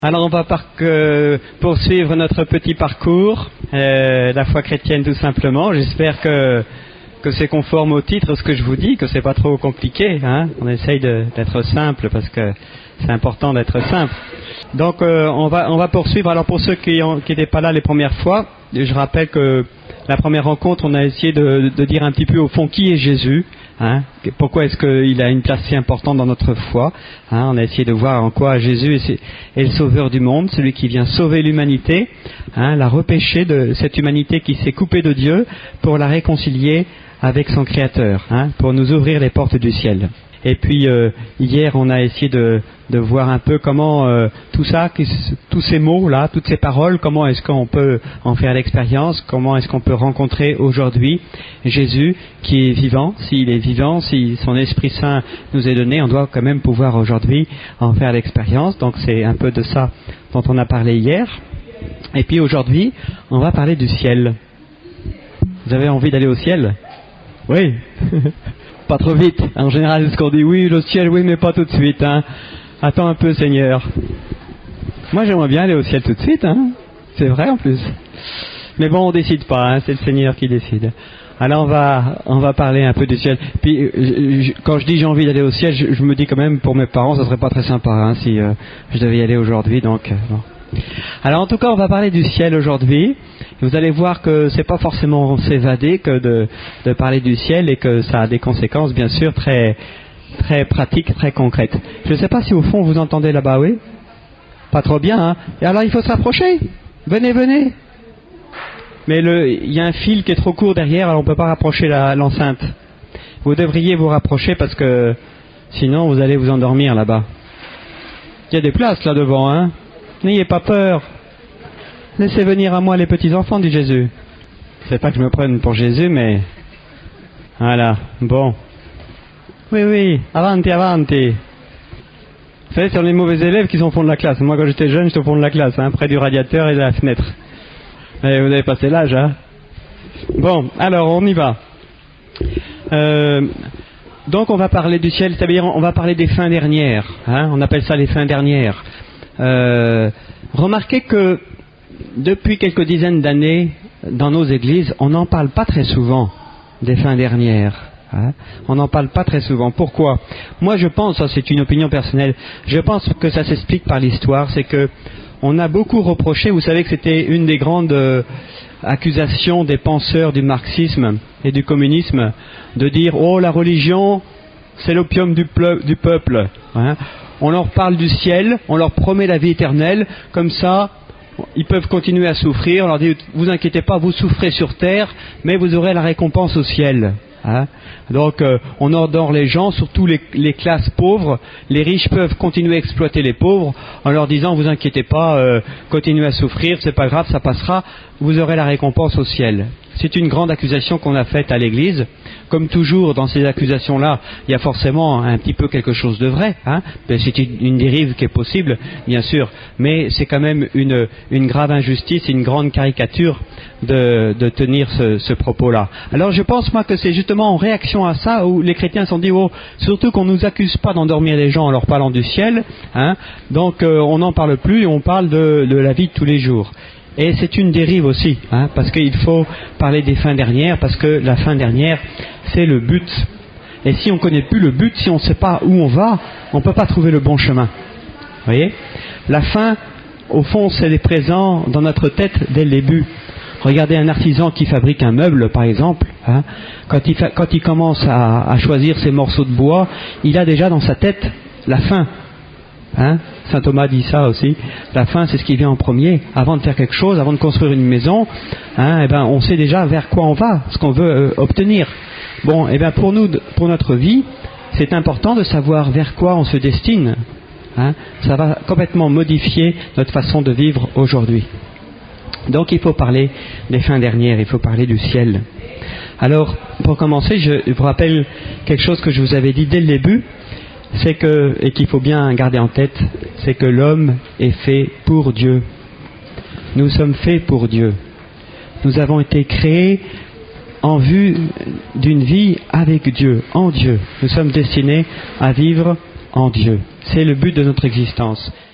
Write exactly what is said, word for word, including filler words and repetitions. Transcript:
Alors on va par, euh, poursuivre notre petit parcours, euh, la foi chrétienne tout simplement. J'espère que, que c'est conforme au titre ce que je vous dis, que c'est pas trop compliqué. Hein. On essaye de, d'être simple parce que c'est important d'être simple. Donc euh, on va on va poursuivre. Alors pour ceux qui n'étaient pas là les premières fois, je rappelle que la première rencontre, on a essayé de, de dire un petit peu au fond qui est Jésus. Hein, pourquoi est-ce qu'il a une place si importante dans notre foi, hein, on a essayé de voir en quoi Jésus est, est le sauveur du monde, celui qui vient sauver l'humanité, hein, la repêcher de cette humanité qui s'est coupée de Dieu pour la réconcilier avec son Créateur, hein, pour nous ouvrir les portes du ciel. Et puis euh, hier on a essayé de, de voir un peu comment euh, tout ça, tous ces mots-là, toutes ces paroles, comment est-ce qu'on peut en faire l'expérience, comment est-ce qu'on peut rencontrer aujourd'hui Jésus qui est vivant. S'il est vivant, si son Esprit Saint nous est donné, on doit quand même pouvoir aujourd'hui en faire l'expérience. Donc c'est un peu de ça dont on a parlé hier. Et puis aujourd'hui, on va parler du ciel. Vous avez envie d'aller au ciel ? Oui. Pas trop vite. En général, c'est ce qu'on dit, oui, le ciel, oui, mais pas tout de suite. Hein. Attends un peu, Seigneur. Moi, j'aimerais bien aller au ciel tout de suite. Hein. C'est vrai, en plus. Mais bon, on décide pas. Hein. C'est le Seigneur qui décide. Alors, on va, on va parler un peu du ciel. Puis, je, je, quand je dis j'ai envie d'aller au ciel, je, je me dis quand même, pour mes parents, ça serait pas très sympa hein, si euh, je devais y aller aujourd'hui. Donc, euh, bon. Alors, en tout cas, on va parler du ciel aujourd'hui. Vous allez voir que c'est pas forcément s'évader que de, de parler du ciel et que ça a des conséquences bien sûr très très pratiques, très concrètes. Je ne sais pas si au fond vous entendez là-bas, oui ? Pas trop bien, hein ? Et alors il faut se rapprocher. Venez, venez. Mais le, il y a un fil qui est trop court derrière, alors on ne peut pas rapprocher la, l'enceinte. Vous devriez vous rapprocher parce que sinon vous allez vous endormir là-bas. Il y a des places là devant, hein ? N'ayez pas peur. Laissez venir à moi les petits-enfants, dit Jésus. C'est pas que je me prenne pour Jésus, mais... Voilà, bon. Oui, oui, avanti, avanti. Vous savez, c'est les mauvais élèves qui sont au fond de la classe. Moi, quand j'étais jeune, j'étais au fond de la classe, hein, près du radiateur et de la fenêtre. Et vous avez passé l'âge, hein. Bon, alors, on y va. Euh, donc, on va parler du ciel, c'est-à-dire on va parler des fins dernières. Hein, on appelle ça les fins dernières. Euh, remarquez que depuis quelques dizaines d'années, dans nos églises, on n'en parle pas très souvent des fins dernières. Hein. On n'en parle pas très souvent. Pourquoi ? Moi, je pense, ça c'est une opinion personnelle, je pense que ça s'explique par l'histoire, c'est que on a beaucoup reproché, vous savez que c'était une des grandes euh, accusations des penseurs du marxisme et du communisme, de dire « Oh, la religion, c'est l'opium du, pleu- du peuple. Hein. » On leur parle du ciel, on leur promet la vie éternelle, comme ça... Ils peuvent continuer à souffrir, on leur dit, vous inquiétez pas, vous souffrez sur terre, mais vous aurez la récompense au ciel. Hein. Donc euh, on ordonne les gens, surtout les, les classes pauvres, les riches peuvent continuer à exploiter les pauvres en leur disant, vous inquiétez pas, euh, continuez à souffrir, c'est pas grave, ça passera, vous aurez la récompense au ciel. C'est une grande accusation qu'on a faite à l'Église. Comme toujours, dans ces accusations-là, il y a forcément un petit peu quelque chose de vrai. Hein. C'est une, une dérive qui est possible, bien sûr, mais c'est quand même une, une grave injustice, une grande caricature de, de tenir ce, ce propos-là. Alors je pense, moi, que c'est justement en réaction à ça où les chrétiens se sont dit, oh, surtout qu'on ne nous accuse pas d'endormir les gens en leur parlant du ciel, hein, donc euh, on n'en parle plus et on parle de, de la vie de tous les jours. Et c'est une dérive aussi, hein, parce qu'il faut parler des fins dernières, parce que la fin dernière, c'est le but. Et si on ne connaît plus le but, si on ne sait pas où on va, on ne peut pas trouver le bon chemin. Vous voyez ? La fin, au fond, c'est présent dans notre tête dès le début. Regardez un artisan qui fabrique un meuble, par exemple, hein, quand, il fa- quand il commence à, à choisir ses morceaux de bois, il a déjà dans sa tête la fin. Hein? Saint Thomas dit ça aussi. La fin, c'est ce qui vient en premier. Avant de faire quelque chose, avant de construire une maison, hein, eh ben, on sait déjà vers quoi on va, ce qu'on veut euh, obtenir. Bon, eh ben, pour nous, pour notre vie, c'est important de savoir vers quoi on se destine. Hein? Ça va complètement modifier notre façon de vivre aujourd'hui. Donc, il faut parler des fins dernières, il faut parler du ciel. Alors, pour commencer, je vous rappelle quelque chose que je vous avais dit dès le début. C'est que, et qu'il faut bien garder en tête, c'est que l'homme est fait pour Dieu. Nous sommes faits pour Dieu. Nous avons été créés en vue d'une vie avec Dieu, en Dieu. Nous sommes destinés à vivre en Dieu. C'est le but de notre existence.